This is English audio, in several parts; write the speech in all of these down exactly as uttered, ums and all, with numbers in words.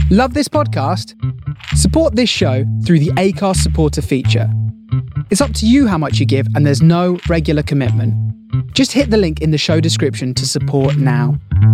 Love this podcast? Support this show through the Acast supporter feature. It's up to you how much you give, and there's no regular commitment. Just hit the link in the show description to support now.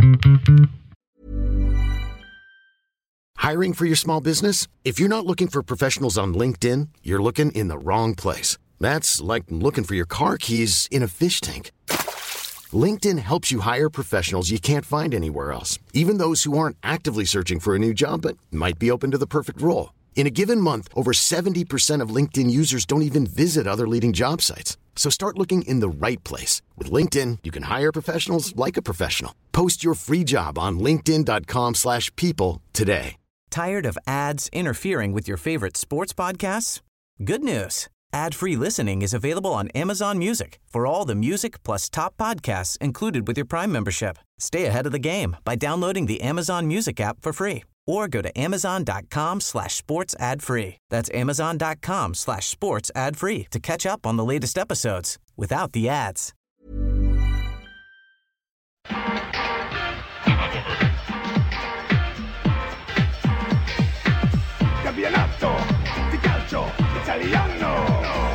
Hiring for your small business? If you're not looking for professionals on LinkedIn, you're looking in the wrong place. That's like looking for your car keys in a fish tank. LinkedIn helps you hire professionals you can't find anywhere else, even those who aren't actively searching for a new job but might be open to the perfect role. In a given month, over seventy percent of LinkedIn users don't even visit other leading job sites. So start looking in the right place. With LinkedIn, you can hire professionals like a professional. Post your free job on linkedin.com slash people today. Tired of ads interfering with your favorite sports podcasts? Good news. Ad-free listening is available on Amazon Music for all the music plus top podcasts included with your Prime membership. Stay ahead of the game by downloading the Amazon Music app for free or go to amazon.com slash sports ad free. That's amazon.com slash sports ad free to catch up on the latest episodes without the ads. Campionato di calcio italiano.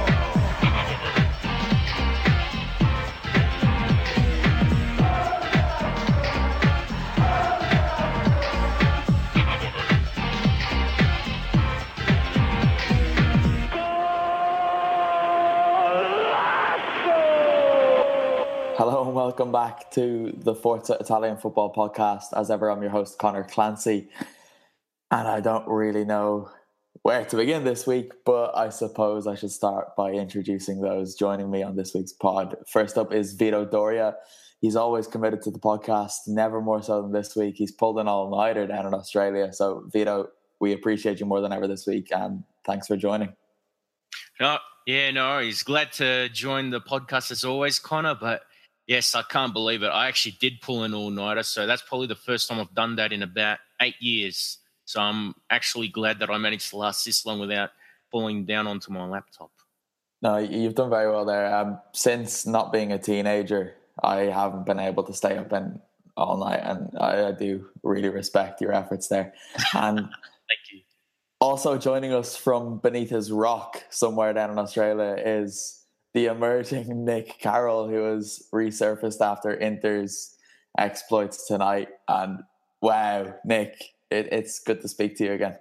Hello and welcome back to the Forza Italian Football Podcast. As ever, I'm your host, Connor Clancy. And I don't really know where to begin this week, but I suppose I should start by introducing those joining me on this week's pod. First up is Vito Doria. He's always committed to the podcast, never more so than this week. He's pulled an all-nighter down in Australia. So, Vito, we appreciate you more than ever this week, and thanks for joining. No, yeah, no worries. Glad to join the podcast as always, Connor, but yes, I can't believe it. I actually did pull an all-nighter, so that's probably the first time I've done that in about eight years. So I'm actually glad that I managed to last this long without falling down onto my laptop. No, you've done very well there. Um, since not being a teenager, I haven't been able to stay up in all night, and I, I do really respect your efforts there. And thank you. Also joining us from beneath his rock somewhere down in Australia is the emerging Nick Carroll, who has resurfaced after Inter's exploits tonight. And wow, Nick, it, it's good to speak to you again.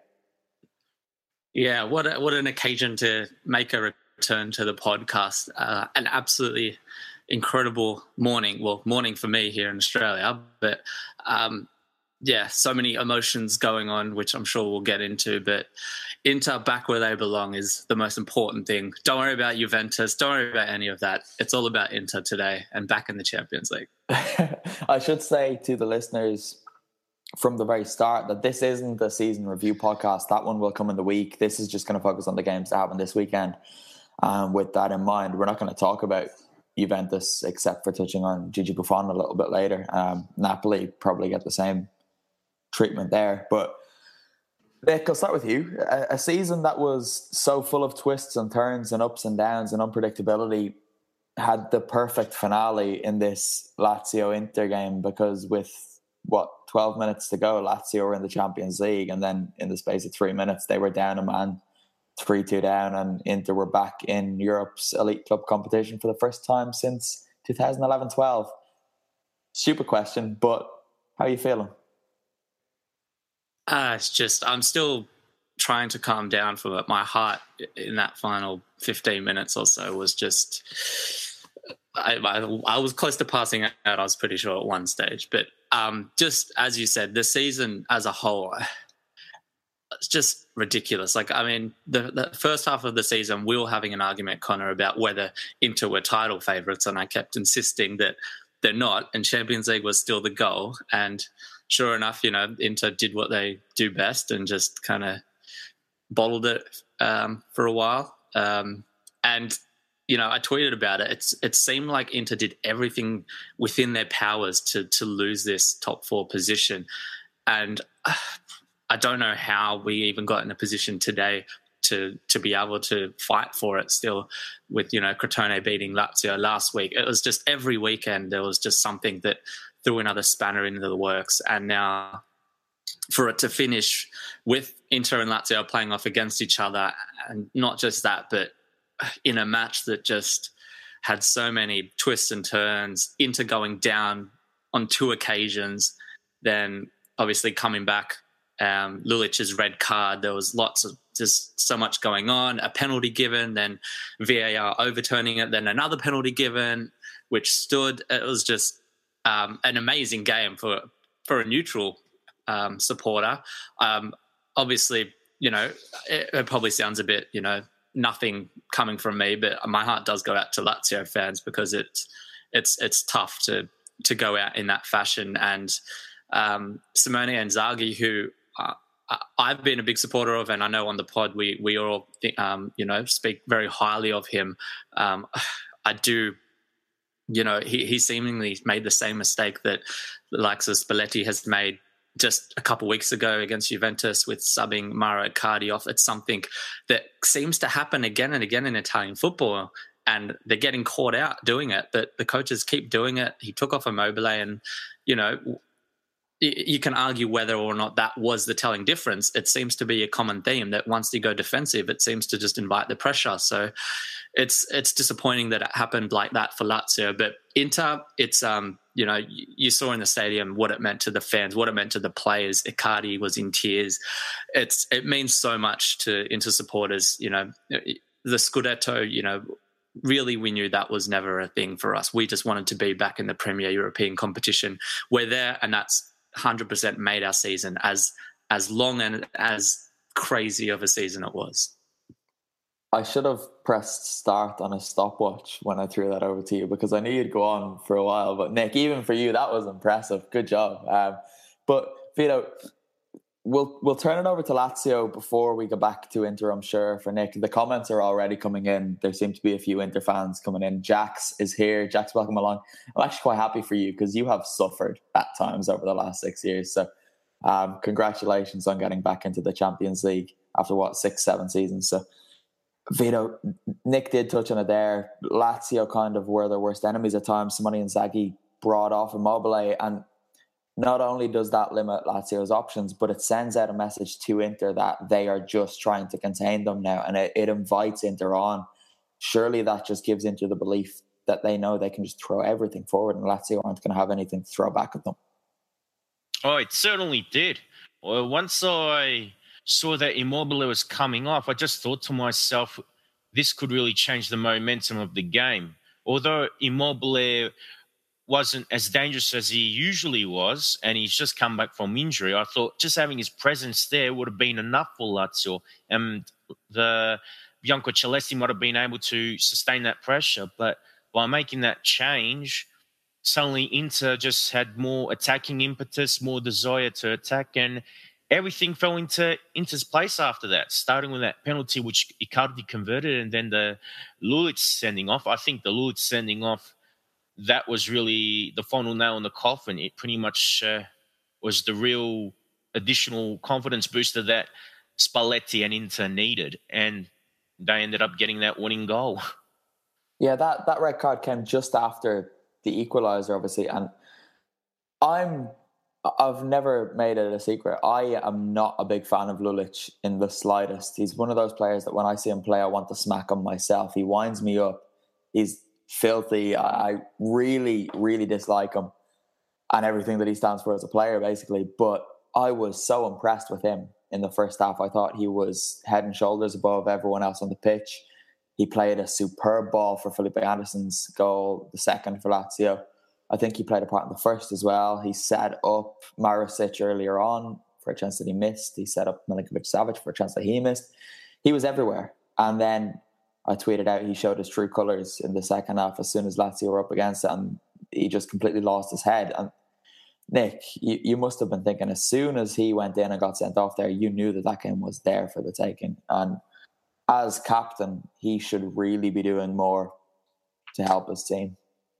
Yeah, what a, what an occasion to make a return to the podcast. Uh, an absolutely incredible morning. Well, morning for me here in Australia, but um, yeah, so many emotions going on, which I'm sure we'll get into. But Inter back where they belong is the most important thing. Don't worry about Juventus. Don't worry about any of that. It's all about Inter today and back in the Champions League. I should say to the listeners from the very start that this isn't a season review podcast. That one will come in the week. This is just going to focus on the games that happen this weekend. Um, with that in mind, we're not going to talk about Juventus except for touching on Gigi Buffon a little bit later. Um, Napoli probably get the same treatment there. But Nick, I'll start with you. A, a season that was so full of twists and turns and ups and downs and unpredictability had the perfect finale in this Lazio-Inter game, because with, what, twelve minutes to go, Lazio were in the Champions League, and then in the space of three minutes, they were down a man, three two down, and Inter were back in Europe's elite club competition for the first time since twenty eleven twelve. Stupid question, but how are you feeling? Uh, it's just, I'm still trying to calm down from it. My heart in that final fifteen minutes or so was just, I, I, I was close to passing out, I was pretty sure at one stage. But um, just as you said, the season as a whole, it's just ridiculous. Like, I mean, the, the first half of the season, we were having an argument, Connor, about whether Inter were title favourites, and I kept insisting that they're not, and Champions League was still the goal. And sure enough, you know, Inter did what they do best and just kind of bottled it um, for a while. Um, and, you know, I tweeted about it. It's It seemed like Inter did everything within their powers to to lose this top four position. And uh, I don't know how we even got in a position today to to be able to fight for it still, with, you know, Crotone beating Lazio last week. It was just every weekend there was just something that threw another spanner into the works. And now for it to finish with Inter and Lazio playing off against each other, and not just that, but in a match that just had so many twists and turns, Inter going down on two occasions, then obviously coming back, um, Lulic's red card, there was lots of, just so much going on, a penalty given, then V A R overturning it, then another penalty given, which stood. It was just um, an amazing game for, for a neutral Um, supporter. Um, obviously, you know, it, it probably sounds a bit, you know, nothing coming from me, but my heart does go out to Lazio fans because it's it's it's tough to to go out in that fashion. And um, Simone Inzaghi, who uh, I've been a big supporter of, and I know on the pod we we all um, you know speak very highly of him. Um, I do. You know, he he seemingly made the same mistake that the likes of Spalletti has made just a couple of weeks ago against Juventus with subbing Mauro Icardi off. It's something that seems to happen again and again in Italian football, and they're getting caught out doing it, but the coaches keep doing it. He took off Immobile, and, you know, you can argue whether or not that was the telling difference. It seems to be a common theme that once you go defensive, it seems to just invite the pressure. So it's it's disappointing that it happened like that for Lazio. But Inter, it's um you know you saw in the stadium what it meant to the fans, what it meant to the players. Icardi was in tears. It's it means so much to Inter supporters. You know, the Scudetto. You know, really we knew that was never a thing for us. We just wanted to be back in the Premier European competition. We're there, and that's one hundred percent made our season as as long and as crazy of a season it was. I should have pressed start on a stopwatch when I threw that over to you, because I knew you'd go on for a while. But Nick, even for you, that was impressive. Good job. Um, but Vito, we'll we'll turn it over to Lazio before we go back to Inter, I'm sure, for Nick. The comments are already coming in. There seem to be a few Inter fans coming in. Jax is here. Jax, welcome along. I'm actually quite happy for you because you have suffered at times over the last six years. So um, congratulations on getting back into the Champions League after, what, six, seven seasons. So Vito, Nick did touch on it there. Lazio kind of were their worst enemies at times. Simone Inzaghi brought off Immobile, and not only does that limit Lazio's options, but it sends out a message to Inter that they are just trying to contain them now, and it, it invites Inter on. Surely that just gives Inter the belief that they know they can just throw everything forward and Lazio aren't going to have anything to throw back at them. Oh, it certainly did. Well, once I saw that Immobile was coming off, I just thought to myself, this could really change the momentum of the game. Although Immobile wasn't as dangerous as he usually was, and he's just come back from injury, I thought just having his presence there would have been enough for Lazio, and the Bianco Celesti might have been able to sustain that pressure. But by making that change, suddenly Inter just had more attacking impetus, more desire to attack, and everything fell into Inter's place after that, starting with that penalty which Icardi converted, and then the Lulic sending off. I think the Lulic sending off, that was really the final nail in the coffin. It pretty much uh, was the real additional confidence booster that Spalletti and Inter needed, and they ended up getting that winning goal. Yeah, that, that red card came just after the equaliser, obviously, and I'm... I've never made it a secret. I am not a big fan of Lulic in the slightest. He's one of those players that when I see him play, I want to smack him myself. He winds me up. He's filthy. I really, really dislike him and everything that he stands for as a player, basically. But I was so impressed with him in the first half. I thought he was head and shoulders above everyone else on the pitch. He played a superb ball for Felipe Anderson's goal, the second for Lazio. I think he played a part in the first as well. He set up Marusic earlier on for a chance that he missed. He set up Milinkovic-Savic for a chance that he missed. He was everywhere. And then I tweeted out he showed his true colours in the second half as soon as Lazio were up against it, and he just completely lost his head. And Nick, you, you must have been thinking as soon as he went in and got sent off there, you knew that that game was there for the taking. And as captain, he should really be doing more to help his team.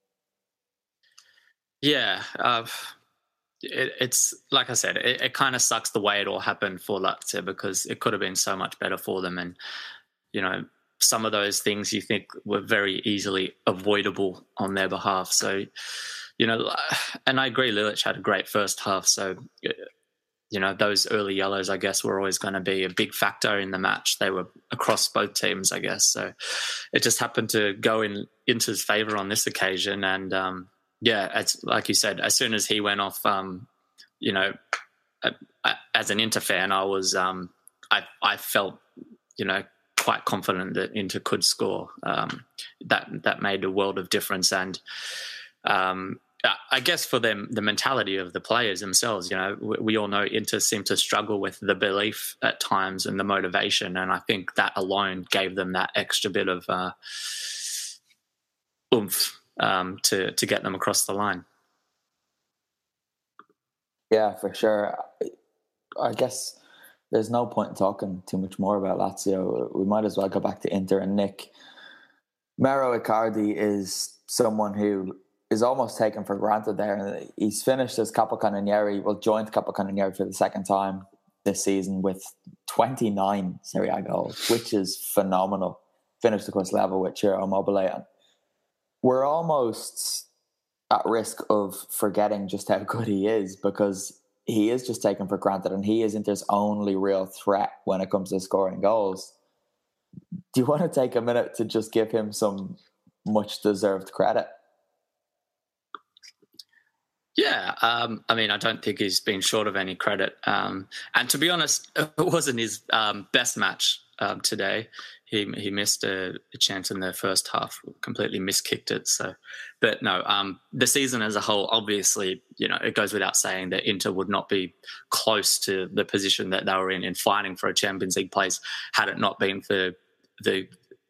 Yeah, uh, it, it's like I said, it, it kind of sucks the way it all happened for Lazio, because it could have been so much better for them. And, you know, some of those things you think were very easily avoidable on their behalf. So, you know, and I agree, Lulic had a great first half. So you know, those early yellows, I guess, were always going to be a big factor in the match. They were across both teams, I guess. So it just happened to go in Inter's favour on this occasion. And, um, yeah, it's, like you said, as soon as he went off, um, you know, as an Inter fan, I was, um, I, I felt, you know, quite confident that Inter could score. Um, that that made a world of difference. And um, I guess for them, the mentality of the players themselves, you know, we, we all know Inter seem to struggle with the belief at times and the motivation. And I think that alone gave them that extra bit of uh, oomph um, to, to get them across the line. Yeah, for sure. I guess there's no point in talking too much more about Lazio. We might as well go back to Inter and Nick. Mauro Icardi is someone who is almost taken for granted there. He's finished as Capocannoniere, well, joined Capocannoniere for the second time this season with twenty-nine Serie A goals, which is phenomenal. Finished, of course, level with Ciro Immobile. And we're almost at risk of forgetting just how good he is, because he is just taken for granted and he is Inter's only real threat when it comes to scoring goals. Do you want to take a minute to just give him some much deserved credit? Yeah, um, I mean, I don't think he's been short of any credit. Um, and to be honest, it wasn't his um, best match um, today. He he missed a, a chance in the first half, completely miskicked it. So, but no, um, the season as a whole, obviously, you know, it goes without saying that Inter would not be close to the position that they were in in fighting for a Champions League place had it not been for the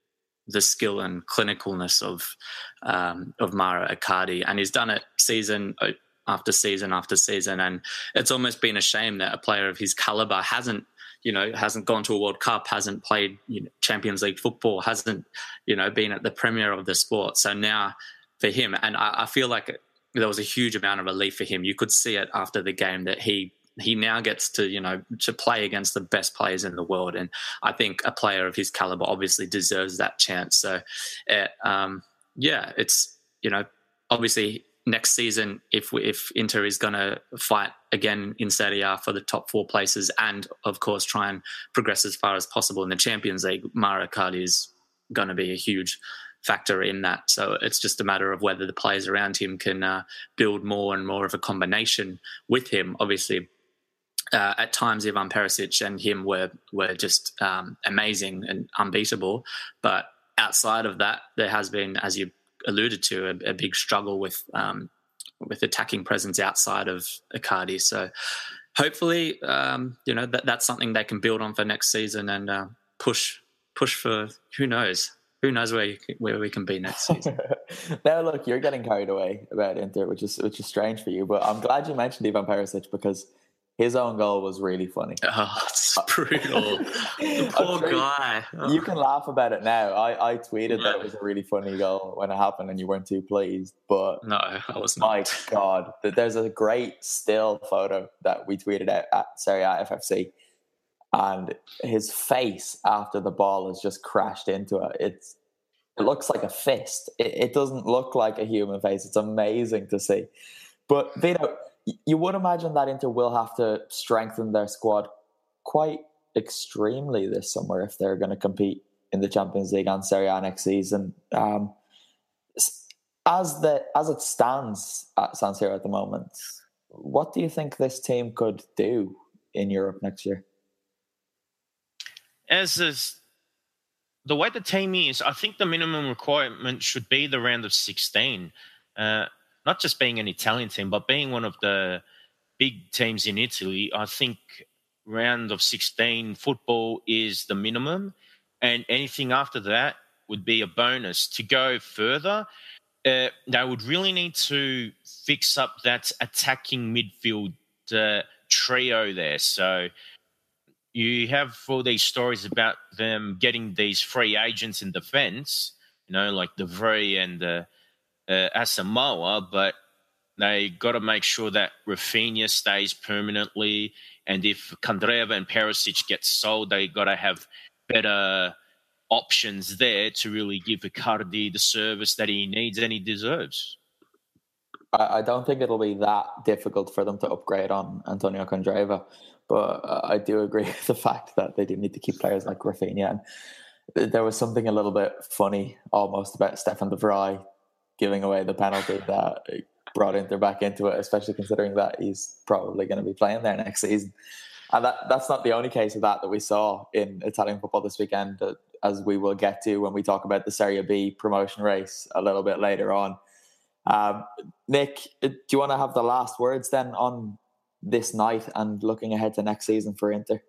the skill and clinicalness of um, of Mauro Icardi, and he's done it season after season after season, and it's almost been a shame that a player of his caliber hasn't, you know, hasn't gone to a World Cup, hasn't played, you know, Champions League football, hasn't, you know, been at the premier of the sport. So now for him, and I, I feel like there was a huge amount of relief for him. You could see it after the game that he he now gets to, you know, to play against the best players in the world. And I think a player of his caliber obviously deserves that chance. So, it, um, yeah, it's, you know, obviously next season, if we, if Inter is going to fight again in Serie A for the top four places and, of course, try and progress as far as possible in the Champions League, Mauro Icardi is going to be a huge factor in that. So it's just a matter of whether the players around him can uh, build more and more of a combination with him. Obviously, uh, at times Ivan Perisic and him were were just um, amazing and unbeatable. But outside of that, there has been, as you alluded to, a, a big struggle with um, with attacking presence outside of Icardi. So hopefully, um, you know, that that's something they can build on for next season and uh, push push for, who knows. Who knows where you, where we can be next season? Now, look, you're getting carried away about Inter, which is which is strange for you. But I'm glad you mentioned Ivan Perisic, because his own goal was really funny. Oh, it's brutal. Poor sure guy. Oh. You can laugh about it now. I, I tweeted no. that it was a really funny goal when it happened, and you weren't too pleased. But no, I was not. My God, there's a great still photo that we tweeted out at Serie A F F C. And his face after the ball has just crashed into it. It's, it looks like a fist. It, it doesn't look like a human face. It's amazing to see. But, Vito, you would imagine that Inter will have to strengthen their squad quite extremely this summer if they're going to compete in the Champions League and Serie A next season. Um, as the as it stands at San Siro at the moment, what do you think this team could do in Europe next year? As is, the way the team is, I think the minimum requirement should be the round of sixteen. Uh, not just being an Italian team, but being one of the big teams in Italy. I think round of sixteen football is the minimum, and anything after that would be a bonus. To go further, uh, they would really need to fix up that attacking midfield uh, trio there. So you have all these stories about them getting these free agents in defence, you know, like De Vrij and uh, uh, Asamoah, but they got to make sure that Rafinha stays permanently. And if Candreva and Perisic get sold, they got to have better options there to really give Icardi the service that he needs and he deserves. I don't think it'll be that difficult for them to upgrade on Antonio Candreva. but uh, I do agree with the fact that they do need to keep players like Rafinha. And there was something a little bit funny almost about Stefan de Vrij giving away the penalty that brought Inter back into it, especially considering that he's probably going to be playing there next season. And that, that's not the only case of that that we saw in Italian football this weekend, as we will get to when we talk about the Serie B promotion race a little bit later on. Um, Nick, do you want to have the last words then on this night and looking ahead to next season for Inter?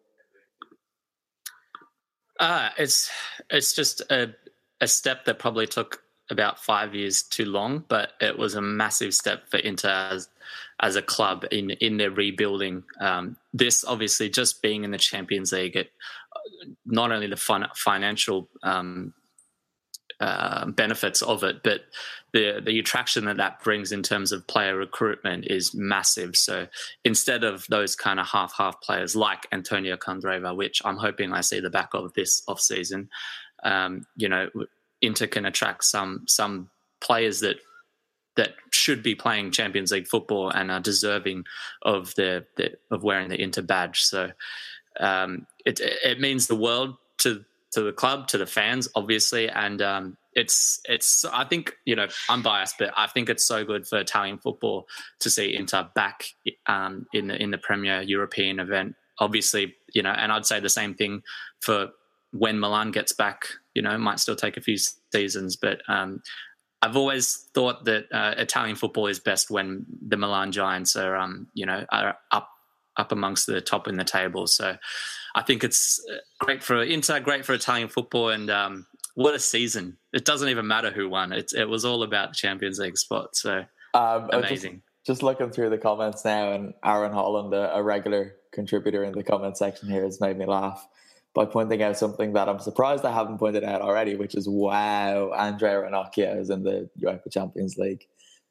Uh, it's it's just a, a step that probably took about five years too long, but it was a massive step for Inter as, as a club in, in their rebuilding. Um, this obviously just being in the Champions League, it, not only the fun, financial um, uh, benefits of it, but the the attraction that that brings in terms of player recruitment is massive. So instead of those kind of half-half players like Antonio Candreva, which I'm hoping I see the back of this off-season, um, you know, Inter can attract some some players that that should be playing Champions League football and are deserving of the, the of wearing the Inter badge. So um, it it means the world to to the club, to the fans, obviously, and um, it's it's. I think, you know, I'm biased, but I think it's so good for Italian football to see Inter back um, in the in the Premier European event. Obviously, you know, and I'd say the same thing for when Milan gets back. You know, it might still take a few seasons, but um, I've always thought that uh, Italian football is best when the Milan Giants are, um, you know, are up up amongst the top in the table. So I think it's great for Inter, great for Italian football, and um, what a season! It doesn't even matter who won; it it was all about the Champions League spot. So um, amazing. Just, just looking through the comments now, and Aaron Holland, a, a regular contributor in the comment section here, has made me laugh by pointing out something that I'm surprised I haven't pointed out already, which is, wow, Andrea Ranocchia is in the UEFA Champions League.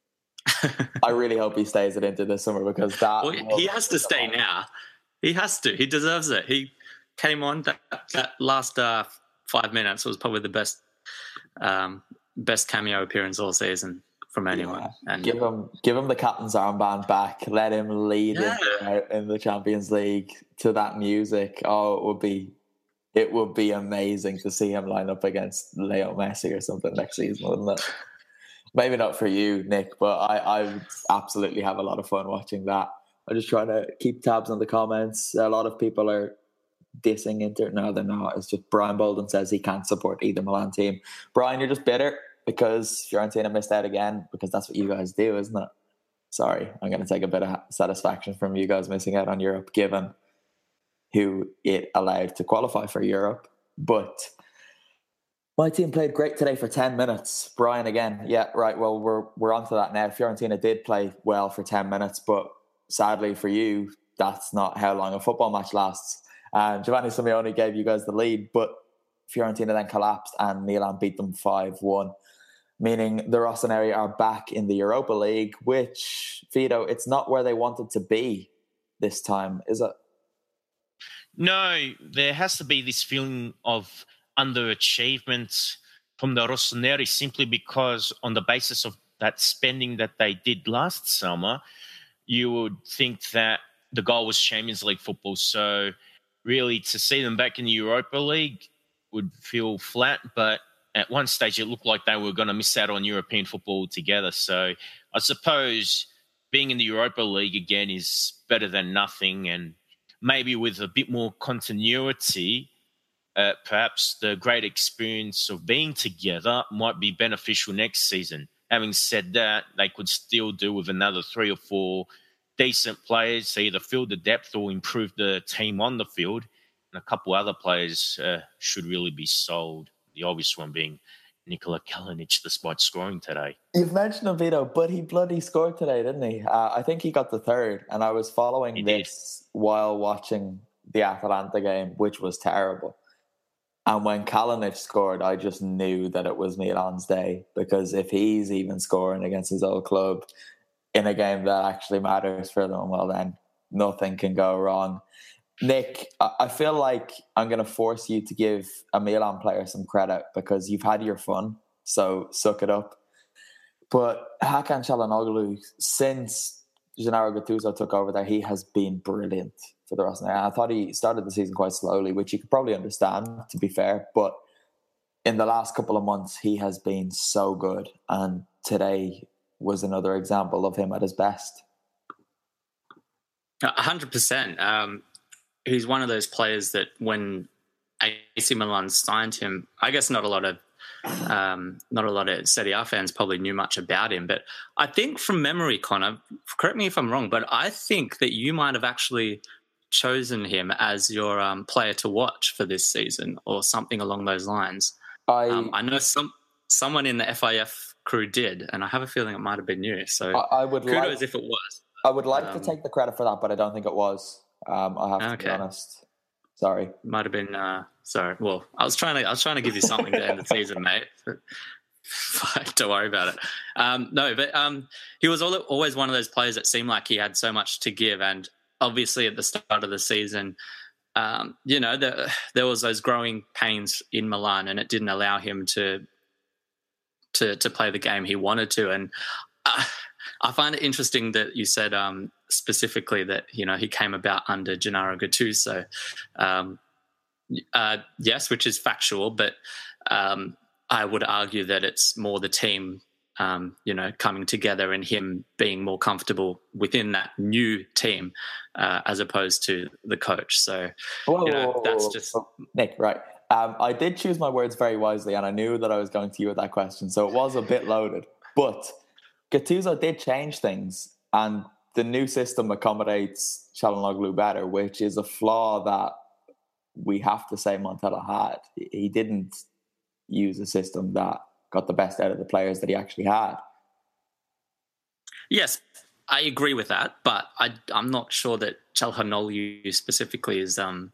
I really hope he stays at Inter this summer, because that... Well, he has to stay on. now. He has to. He deserves it. He came on, that, that last uh, five minutes was probably the best um, best cameo appearance all season from anyone. Yeah. And give him give him the captain's armband back. Let him lead yeah. in, in the Champions League to that music. Oh, it would be... It would be amazing to see him line up against Leo Messi or something next season, wouldn't it? Maybe not for you, Nick, but I, I would absolutely have a lot of fun watching that. I'm just trying to keep tabs on the comments. A lot of people are dissing Inter. No, they're not. It's just Brian Bolden says he can't support either Milan team. Brian, you're just bitter because Fiorentina missed out again, because that's what you guys do, isn't it? Sorry, I'm going to take a bit of satisfaction from you guys missing out on Europe, given who it allowed to qualify for Europe. But my team played great today for ten minutes. Brian again. Yeah, right. Well, we're we're on to that now. Fiorentina did play well for ten minutes, but sadly for you, that's not how long a football match lasts. Um, Giovanni Simeone gave you guys the lead, but Fiorentina then collapsed and Milan beat them five one, meaning the Rossoneri are back in the Europa League, which, Vito, it's not where they wanted to be this time, is it? No, there has to be this feeling of underachievement from the Rossoneri, simply because on the basis of that spending that they did last summer, you would think that the goal was Champions League football. So really to see them back in the Europa League would feel flat, but at one stage it looked like they were going to miss out on European football altogether. So I suppose being in the Europa League again is better than nothing, and maybe with a bit more continuity, uh, perhaps the great experience of being together might be beneficial next season. Having said that, they could still do with another three or four decent players to either fill the depth or improve the team on the field. And a couple other players uh, should really be sold. The obvious one being Nikola Kalinic, despite scoring today. You've mentioned him, Vito, but he bloody scored today, didn't he? Uh, I think he got the third, and I was following he this did. while watching the Atalanta game, which was terrible. And when Kalinic scored, I just knew that it was Milan's day, because if he's even scoring against his old club in a game that actually matters for them, well then, nothing can go wrong. Nick, I feel like I'm going to force you to give a Milan player some credit, because you've had your fun, so suck it up. But Hakan Çalhanoğlu, since Gennaro Gattuso took over there, he has been brilliant for the rest of the night. I thought he started the season quite slowly, which you could probably understand, to be fair. But in the last couple of months, he has been so good. And today was another example of him at his best. A hundred percent. Um, he's one of those players that when A C Milan signed him, I guess not a lot of um, not a lot of Serie A fans probably knew much about him. But I think from memory, Connor, correct me if I'm wrong, but I think that you might have actually chosen him as your um, player to watch for this season or something along those lines. I um, I know some someone in the F I F crew did, and I have a feeling it might have been you. So I, I would kudos like, if it was. I would like um, to take the credit for that, but I don't think it was. Um, I have to okay. be honest. Sorry, might have been. Uh, sorry. Well, I was trying to. I was trying to give you something to end the season, mate. Don't worry about it. Um, no, but um, he was always one of those players that seemed like he had so much to give, and obviously at the start of the season, um, you know, the, there was those growing pains in Milan, and it didn't allow him to to to play the game he wanted to. And uh, I find it interesting that you said um, specifically that, you know, he came about under Gennaro Gattuso. Um, uh, yes, which is factual, but um, I would argue that it's more the team, um, you know, coming together and him being more comfortable within that new team uh, as opposed to the coach. So, whoa, you know, whoa, whoa, that's whoa. just... Oh, Nick, right. Um, I did choose my words very wisely, and I knew that I was going to you with that question, so it was a bit loaded. But Gattuso did change things, and the new system accommodates Çalhanoğlu better, which is a flaw that we have to say Montella had. He didn't use a system that got the best out of the players that he actually had. Yes, I agree with that, but I, I'm not sure that Çalhanoğlu specifically is... Um,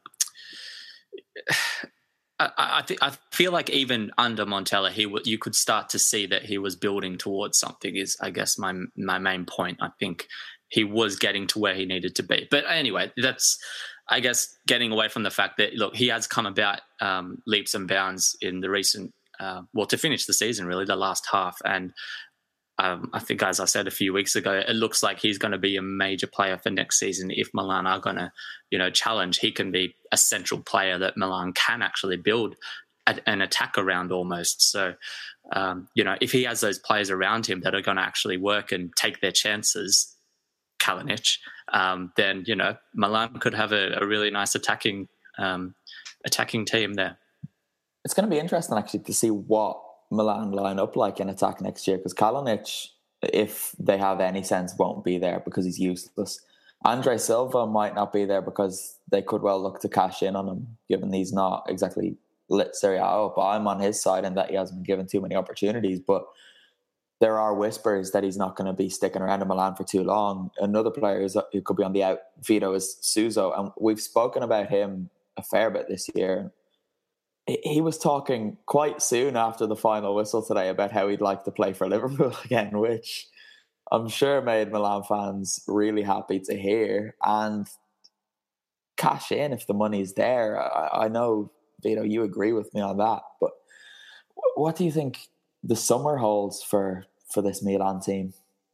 I, I, th- I feel like even under Montella, he w- you could start to see that he was building towards something. Is I guess my my main point. I think he was getting to where he needed to be. But anyway, that's I guess getting away from the fact that look, he has come about um, leaps and bounds in the recent uh, well to finish the season, really the last half. And um, I think, as I said a few weeks ago, it looks like he's going to be a major player for next season. If Milan are going to, you know, challenge, he can be a central player that Milan can actually build a, an attack around almost. So, um, you know, if he has those players around him that are going to actually work and take their chances, Kalinic, um, then, you know, Milan could have a, a really nice attacking um, attacking team there. It's going to be interesting, actually, to see what Milan line up like in attack next year, because Kalinic, if they have any sense, won't be there because he's useless. Andre Silva might not be there because they could well look to cash in on him, given he's not exactly lit Serie A up. I'm on his side in that he hasn't been given too many opportunities, but there are whispers that he's not going to be sticking around in Milan for too long. Another player who could be on the out veto is Suso, and we've spoken about him a fair bit this year. He was talking quite soon after the final whistle today about how he'd like to play for Liverpool again, which I'm sure made Milan fans really happy to hear. And cash in if the money's there. I, I know, Vito, you agree with me on that. But what do you think the summer holds for, for this Milan team?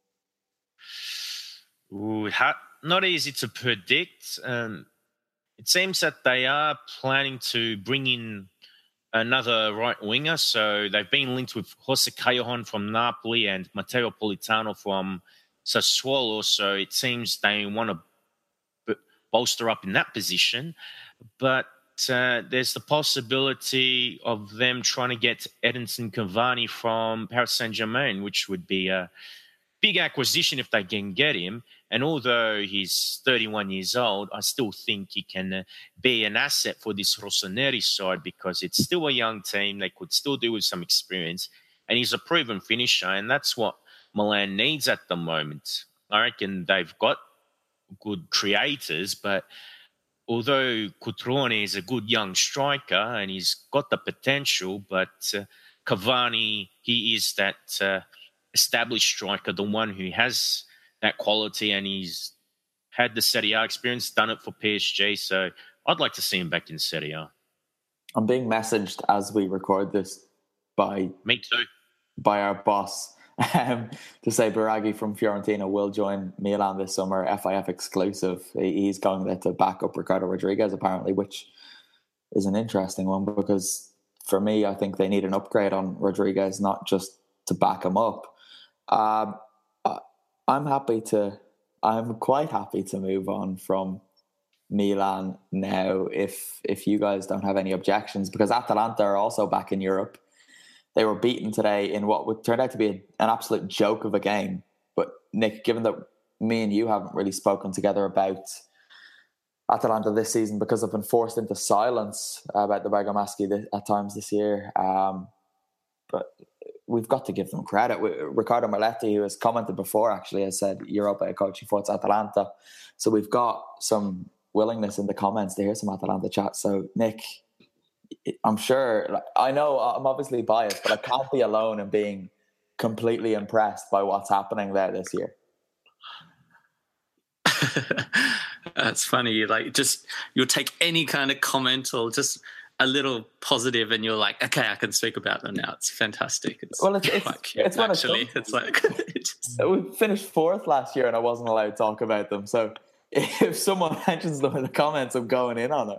Ooh, ha- not easy to predict. Um, it seems that they are planning to bring in another right winger. So they've been linked with Jose Callejon from Napoli and Matteo Politano from Sassuolo. So it seems they want to b- bolster up in that position. But uh, there's the possibility of them trying to get Edinson Cavani from Paris Saint-Germain, which would be a big acquisition if they can get him. And although he's thirty-one years old, I still think he can uh, be an asset for this Rossoneri side because it's still a young team. They could still do with some experience. And he's a proven finisher, and that's what Milan needs at the moment. I reckon they've got good creators, but although Cutrone is a good young striker and he's got the potential, but uh, Cavani, he is that uh, established striker, the one who has that quality, and he's had the Serie A experience, done it for P S G. So I'd like to see him back in Serie A. I'm being messaged as we record this by me too by our boss um, to say Biraghi from Fiorentina will join Milan this summer, F I F exclusive. He's going there to back up Ricardo Rodriguez, apparently, which is an interesting one because for me, I think they need an upgrade on Rodriguez, not just to back him up. Um, I'm happy to, I'm quite happy to move on from Milan now if if you guys don't have any objections, because Atalanta are also back in Europe. They were beaten today in what would turn out to be an absolute joke of a game. But Nick, given that me and you haven't really spoken together about Atalanta this season because I've been forced into silence about the Bergamaschi at times this year, um, but we've got to give them credit. Riccardo Marletti, who has commented before, actually has said Europa coaching for Atalanta. So we've got some willingness in the comments to hear some Atalanta chat. So Nick, I'm sure, I know I'm obviously biased, but I can't be alone in being completely impressed by what's happening there this year. That's funny. Like, just you'll take any kind of comment or just a little positive, and you're like, okay, I can speak about them now. It's fantastic. It's well, it's it's, quite cute, it's actually. It's like it just... we finished fourth last year, and I wasn't allowed to talk about them. So if someone mentions them in the comments, I'm going in on it.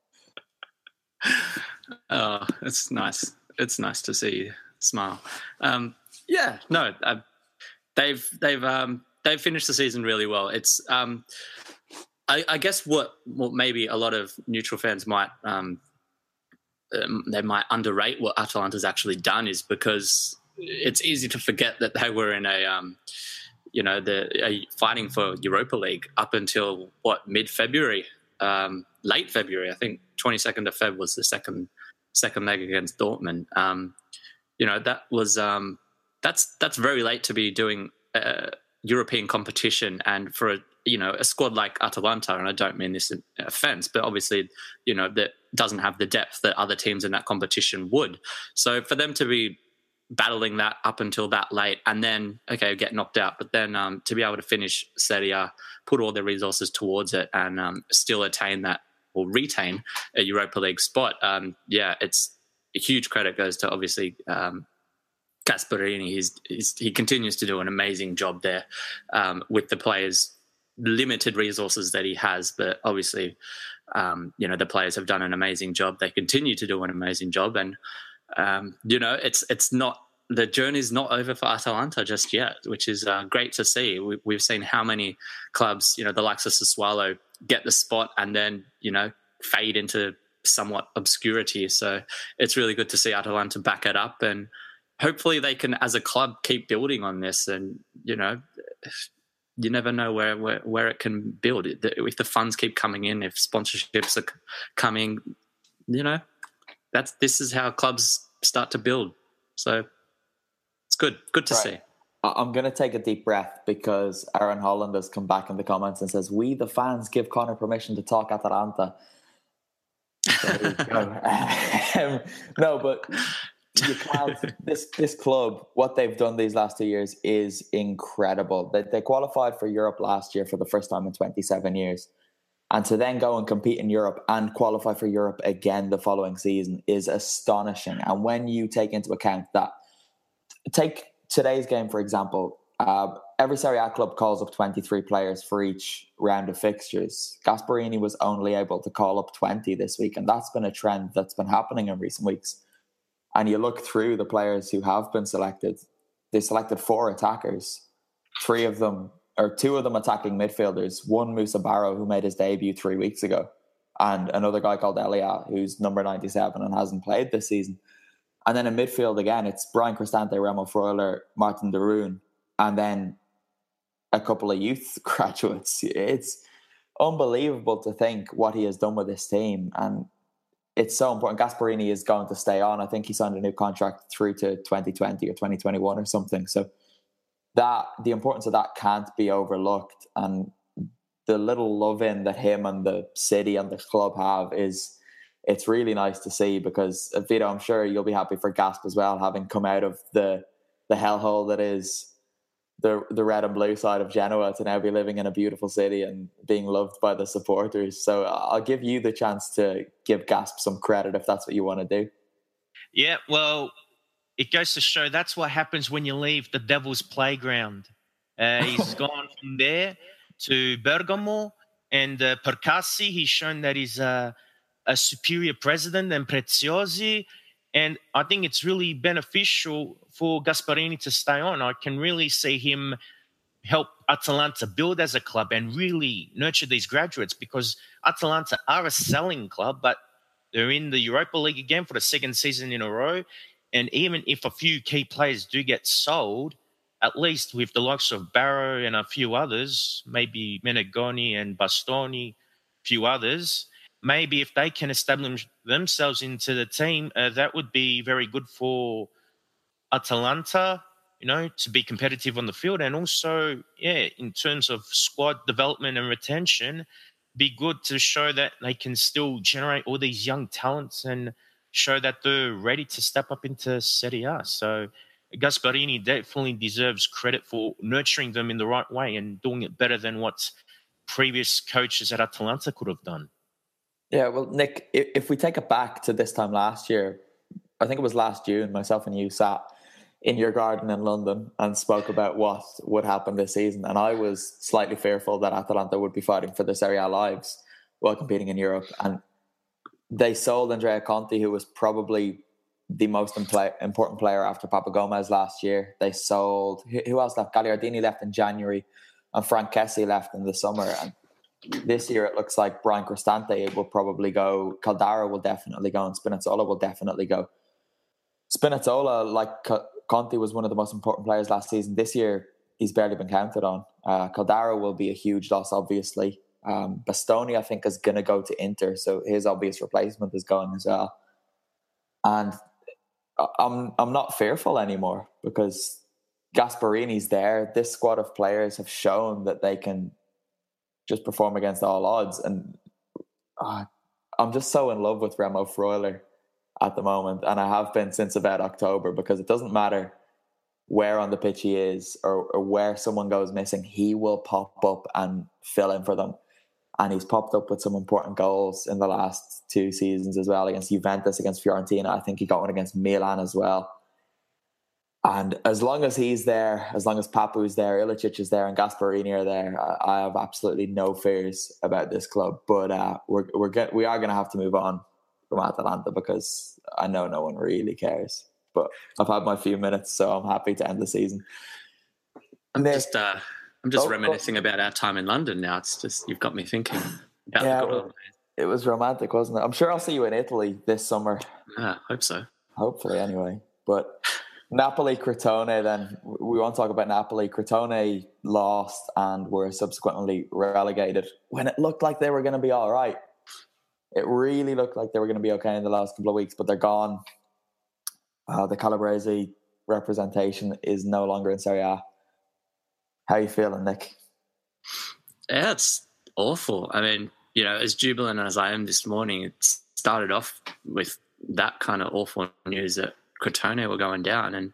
Oh, it's nice. It's nice to see you smile. Um, yeah, no, uh, they've they've um, they've finished the season really well. It's um, I, I guess what what maybe a lot of neutral fans might um, um, they might underrate what Atalanta's actually done is because it's easy to forget that they were in a um, you know the a, fighting for Europa League up until what mid-February, um, late February. I think twenty-second of February was the second second leg against Dortmund. Um, you know that was um, that's that's very late to be doing uh, European competition, and for a you know a squad like Atalanta, and I don't mean this in offence, but obviously you know that doesn't have the depth that other teams in that competition would. So for them to be battling that up until that late, and then okay get knocked out, but then um, to be able to finish Serie A, put all their resources towards it, and um, still attain that or retain a Europa League spot. Um, yeah, it's a huge credit goes to obviously um, Gasperini. He's, he's he continues to do an amazing job there um, with the players' limited resources that he has, but obviously um, you know the players have done an amazing job. They continue to do an amazing job, and um, you know it's it's not the journey's not over for Atalanta just yet, which is uh, great to see. We, we've seen how many clubs, you know, the likes of Sassuolo get the spot and then, you know, fade into somewhat obscurity. So it's really good to see Atalanta back it up, and hopefully they can, as a club, keep building on this. And, you know, you never know where, where, where it can build. If the funds keep coming in, if sponsorships are coming, you know, that's this is how clubs start to build. So it's good. Good to right. see. I'm going to take a deep breath because Aaron Holland has come back in the comments and says, we, the fans, give Connor permission to talk Atalanta. So um, no, but you can't. This this club, what they've done these last two years is incredible. They, they qualified for Europe last year for the first time in twenty-seven years. And to then go and compete in Europe and qualify for Europe again the following season is astonishing. And when you take into account that, take today's game, for example, uh, every Serie A club calls up twenty-three players for each round of fixtures. Gasperini was only able to call up twenty this week, and that's been a trend that's been happening in recent weeks. And you look through the players who have been selected, they selected four attackers, three of them, or two of them attacking midfielders, one Moussa Barrow, who made his debut three weeks ago, and another guy called Elia, who's number ninety-seven and hasn't played this season. And then in midfield, again, it's Brian Cristante, Remo Freuler, Martin de Roon, and then a couple of youth graduates. It's unbelievable to think what he has done with this team. And it's so important. Gasperini is going to stay on. I think he signed a new contract through to twenty twenty or twenty twenty-one or something. So that the importance of that can't be overlooked. And the little love-in that him and the city and the club have is... it's really nice to see because, Vito, I'm sure you'll be happy for Gasp as well, having come out of the the hellhole that is the the red and blue side of Genoa to now be living in a beautiful city and being loved by the supporters. So I'll give you the chance to give Gasp some credit if that's what you want to do. Yeah, well, it goes to show that's what happens when you leave the devil's playground. Uh, he's gone from there to Bergamo, and uh, Percassi, he's shown that he's uh, a superior president than Preziosi, and I think it's really beneficial for Gasparini to stay on. I can really see him help Atalanta build as a club and really nurture these graduates, because Atalanta are a selling club, but they're in the Europa League again for the second season in a row. And even if a few key players do get sold, at least with the likes of Barrow and a few others, maybe Menegoni and Bastoni, a few others, maybe if they can establish themselves into the team, uh, that would be very good for Atalanta, you know, to be competitive on the field. And also, yeah, in terms of squad development and retention, be good to show that they can still generate all these young talents and show that they're ready to step up into Serie A. So Gasparini definitely deserves credit for nurturing them in the right way and doing it better than what previous coaches at Atalanta could have done. Yeah, well, Nick, if we take it back to this time last year, I think it was last June, myself and you sat in your garden in London and spoke about what would happen this season. And I was slightly fearful that Atalanta would be fighting for their Serie A lives while competing in Europe. And they sold Andrea Conti, who was probably the most impl- important player after Papa Gomez last year. They sold, who else left? Gagliardini left in January and Frank Kessie left in the summer. And this year it looks like Brian Cristante will probably go, Caldara will definitely go, and Spinazzola will definitely go. Spinazzola, like Conti, was one of the most important players last season. This year, he's barely been counted on. Uh, Caldara will be a huge loss, obviously. Um, Bastoni, I think, is going to go to Inter, so his obvious replacement is going as well. And I'm I'm not fearful anymore because Gasparini's there. This squad of players have shown that they can just perform against all odds. And uh, I'm just so in love with Remo Freuler at the moment, and I have been since about October, because it doesn't matter where on the pitch he is or, or where someone goes missing, he will pop up and fill in for them. And he's popped up with some important goals in the last two seasons as well, against Juventus, against Fiorentina. I think he got one against Milan as well. And as long as he's there, as long as Papu's there, Ilicic is there, and Gasparini are there, I, I have absolutely no fears about this club. But uh, we're we're get, we are going to have to move on from Atalanta, because I know no one really cares. But I've had my few minutes, so I'm happy to end the season. I'm Nick, just uh, I'm just oh, reminiscing oh. about our time in London now. It's just, you've got me thinking about yeah, the good well, old days. It was romantic, wasn't it? I'm sure I'll see you in Italy this summer. Yeah, hope so. Hopefully, anyway. But Napoli, Crotone, then we won't talk about Napoli. Crotone lost and were subsequently relegated when it looked like they were going to be all right. It really looked like they were going to be okay in the last couple of weeks, but they're gone. Uh, the Calabrese representation is no longer in Serie A. How are you feeling, Nick? Yeah, it's awful. I mean, you know, as jubilant as I am this morning, it started off with that kind of awful news that Crotone were going down, and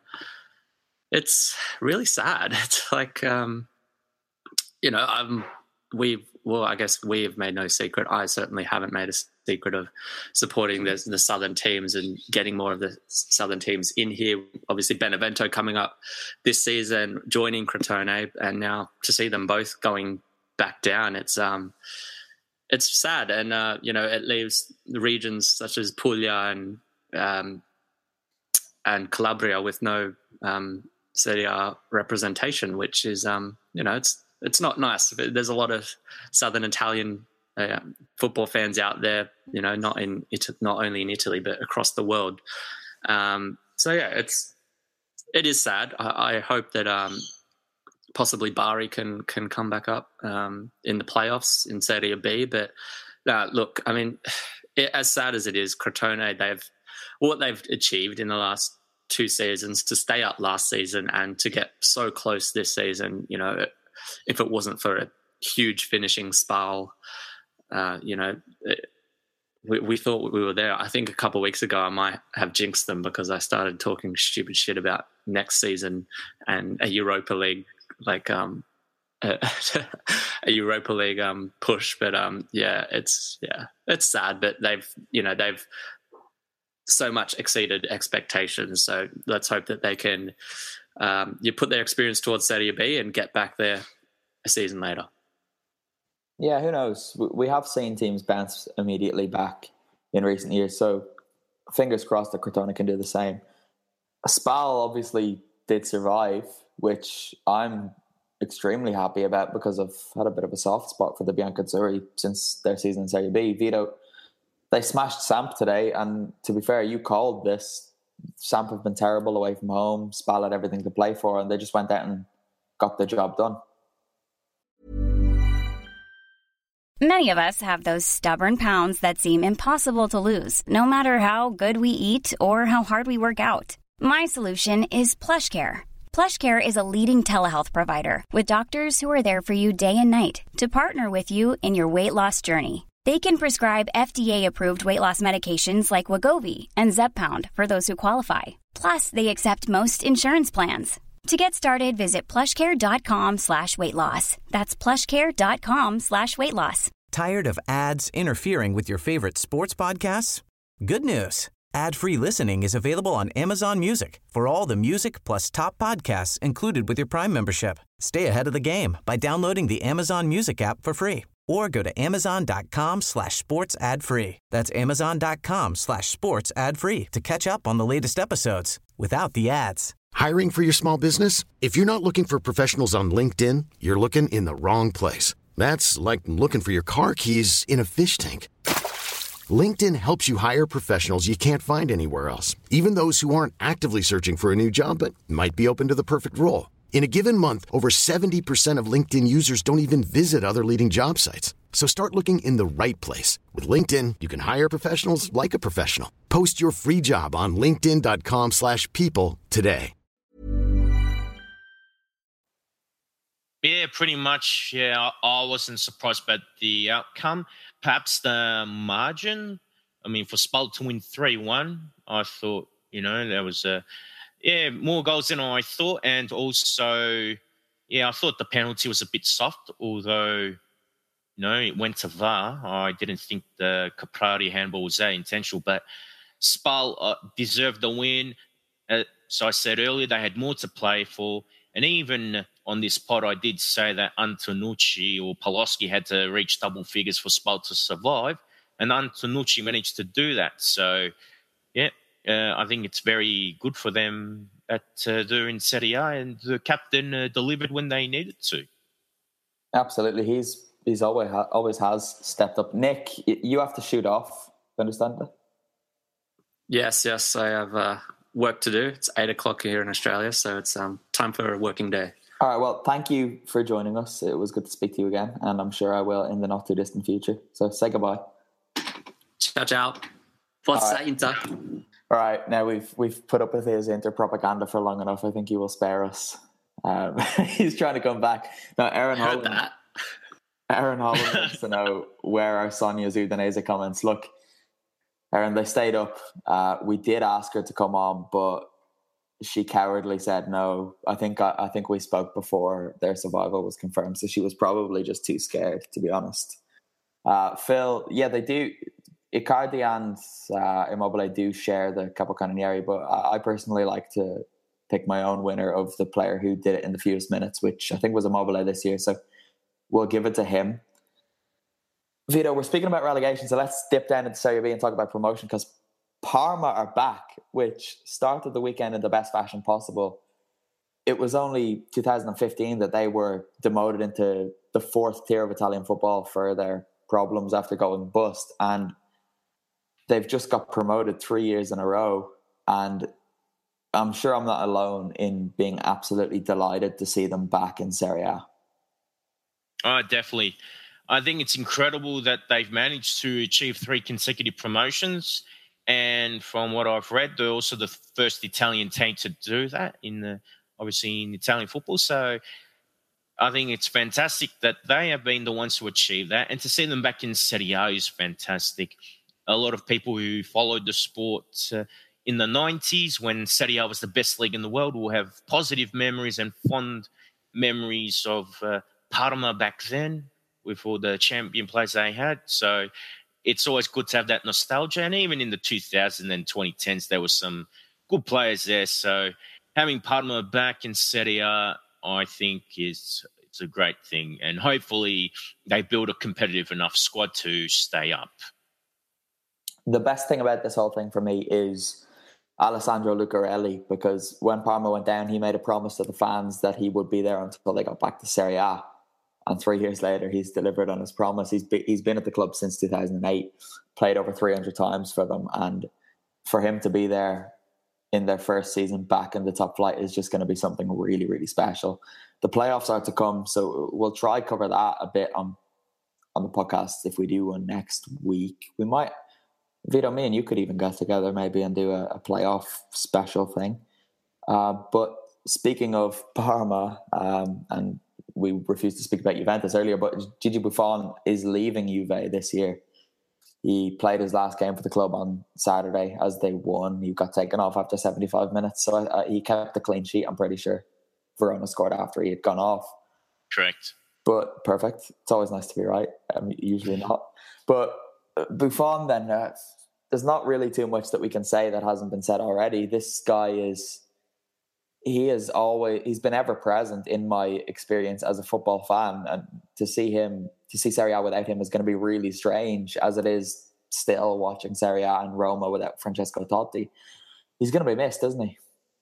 it's really sad. It's like, um, you know, I'm, we've, well, I guess we have made no secret. I certainly haven't made a secret of supporting the, the southern teams and getting more of the southern teams in here. Obviously, Benevento coming up this season, joining Crotone, and now to see them both going back down, it's um, it's sad, and uh, you know, it leaves the regions such as Puglia and um, and Calabria with no um, Serie A representation, which is um, you know, it's. It's not nice. There's a lot of Southern Italian uh, football fans out there, you know, not in not only in Italy but across the world. Um, so yeah, it's it is sad. I, I hope that um, possibly Bari can can come back up um, in the playoffs in Serie B. But uh, look, I mean, it, as sad as it is, Crotone, they've what they've achieved in the last two seasons to stay up last season and to get so close this season, you know. It, if it wasn't for a huge finishing Spal, uh, you know, it, we, we thought we were there. I think a couple of weeks ago I might have jinxed them because I started talking stupid shit about next season and a Europa League, like um, a, a Europa League um, push. But um, yeah, it's yeah, it's sad. But they've, you know, they've so much exceeded expectations. So let's hope that they can um, you put their experience towards Serie B and get back there a season later. Yeah, who knows? We have seen teams bounce immediately back in recent years, so fingers crossed that Crotone can do the same. Spal obviously did survive, which I'm extremely happy about because I've had a bit of a soft spot for the Biancazzurri since their season in Serie B. Vito, they smashed Samp today, and to be fair, you called this. Samp have been terrible away from home. Spal had everything to play for, and they just went out and got the job done. Many of us have those stubborn pounds that seem impossible to lose, no matter how good we eat or how hard we work out. My solution is PlushCare. PlushCare is a leading telehealth provider with doctors who are there for you day and night to partner with you in your weight loss journey. They can prescribe F D A-approved weight loss medications like Wegovy and Zepbound for those who qualify. Plus, they accept most insurance plans. To get started, visit plushcare.com slash weight loss. That's plushcare.com slash weight loss. Tired of ads interfering with your favorite sports podcasts? Good news. Ad-free listening is available on Amazon Music for all the music plus top podcasts included with your Prime membership. Stay ahead of the game by downloading the Amazon Music app for free or go to amazon.com slash sports ad free. That's amazon.com slash sports ad free to catch up on the latest episodes without the ads. Hiring for your small business? If you're not looking for professionals on LinkedIn, you're looking in the wrong place. That's like looking for your car keys in a fish tank. LinkedIn helps you hire professionals you can't find anywhere else, even those who aren't actively searching for a new job but might be open to the perfect role. In a given month, over seventy percent of LinkedIn users don't even visit other leading job sites. So start looking in the right place. With LinkedIn, you can hire professionals like a professional. Post your free job on linkedin.com slash people today. Yeah, pretty much. Yeah, I wasn't surprised about the outcome. Perhaps the margin. I mean, for Spal to win three one, I thought, you know, there was a, yeah, more goals than I thought. And also, yeah, I thought the penalty was a bit soft, although, you know, it went to V A R. I didn't think the Caprari handball was that intentional, but Spal uh, deserved the win. Uh, so I said earlier they had more to play for. And even on this pod, I did say that Antonucci or Pawlowski had to reach double figures for Spal to survive. And Antonucci managed to do that. So, yeah, uh, I think it's very good for them that uh, they're in Serie A and the captain uh, delivered when they needed to. Absolutely. He's he's always, ha- always has stepped up. Nick, you have to shoot off. Do you understand that? Yes, yes, I have uh, work to do. It's eight o'clock here in Australia, so it's um, time for a working day. All right, well, thank you for joining us. It was good to speak to you again, and I'm sure I will in the not-too-distant future. So say goodbye. Ciao, ciao. Forza Inter. All right, now we've we've put up with his Inter propaganda for long enough. I think he will spare us. Um, he's trying to come back. Now, Aaron Heard Holland, that. Aaron Holland wants to know where are Sonia's Udinese comments. Look, Aaron, they stayed up. Uh, we did ask her to come on, but she cowardly said no. I think I, I think we spoke before their survival was confirmed, so she was probably just too scared, to be honest. Uh, Phil, yeah, they do. Icardi and uh, Immobile do share the Capocannoniere, but I, I personally like to pick my own winner of the player who did it in the fewest minutes, which I think was Immobile this year. So we'll give it to him. Vito, we're speaking about relegation, so let's dip down into Serie B and talk about promotion, because Parma are back, which started the weekend in the best fashion possible. It was only two thousand fifteen that they were demoted into the fourth tier of Italian football for their problems after going bust, and they've just got promoted three years in a row. And I'm sure I'm not alone in being absolutely delighted to see them back in Serie A. Oh, definitely. I think it's incredible that they've managed to achieve three consecutive promotions. And from what I've read, they're also the first Italian team to do that in the, obviously in Italian football. So I think it's fantastic that they have been the ones to achieve that. And to see them back in Serie A is fantastic. A lot of people who followed the sport uh, in the nineties when Serie A was the best league in the world will have positive memories and fond memories of uh, Parma back then with all the champion players they had. So it's always good to have that nostalgia. And even in the two thousands and twenty tens, there were some good players there. So having Parma back in Serie A, I think is it's a great thing. And hopefully they build a competitive enough squad to stay up. The best thing about this whole thing for me is Alessandro Lucarelli, because when Parma went down, he made a promise to the fans that he would be there until they got back to Serie A. And three years later, he's delivered on his promise. He's be, he's been at the club since two thousand eight, played over three hundred times for them. And for him to be there in their first season back in the top flight is just going to be something really, really special. The playoffs are to come, so we'll try cover that a bit on on the podcast if we do one next week. We might, Vito, me and you could even get together maybe and do a, a playoff special thing. Uh, but speaking of Parma, um, and we refused to speak about Juventus earlier, but Gigi Buffon is leaving Juve this year. He played his last game for the club on Saturday as they won. He got taken off after seventy-five minutes, so uh, he kept a clean sheet, I'm pretty sure. Verona scored after he had gone off. Correct. But perfect. It's always nice to be right. Um, usually not. But Buffon then, uh, there's not really too much that we can say that hasn't been said already. This guy is... He is always, he's been ever present in my experience as a football fan. And to see him, to see Serie A without him is going to be really strange, as it is still watching Serie A and Roma without Francesco Totti. He's going to be missed, isn't he?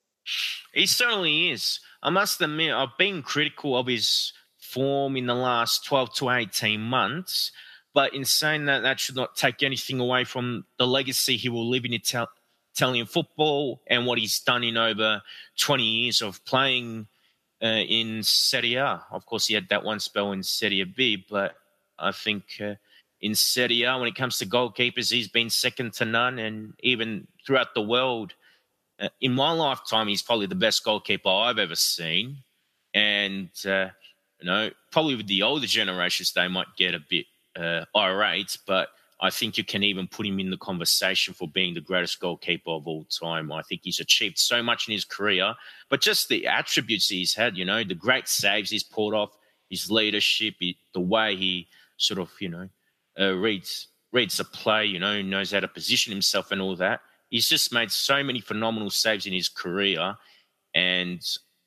He certainly is. I must admit, I've been critical of his form in the last twelve to eighteen months. But in saying that, that should not take anything away from the legacy he will leave in Italy. Italian football and what he's done in over twenty years of playing uh, in Serie A. Of course, he had that one spell in Serie B, but I think uh, in Serie A, when it comes to goalkeepers, he's been second to none. And even throughout the world, uh, in my lifetime, he's probably the best goalkeeper I've ever seen. And, uh, you know, probably with the older generations, they might get a bit uh, irate, but I think you can even put him in the conversation for being the greatest goalkeeper of all time. I think he's achieved so much in his career, but just the attributes he's had, you know, the great saves he's pulled off, his leadership, the way he sort of, you know, uh, reads reads the play, you know, knows how to position himself and all that. He's just made so many phenomenal saves in his career. And,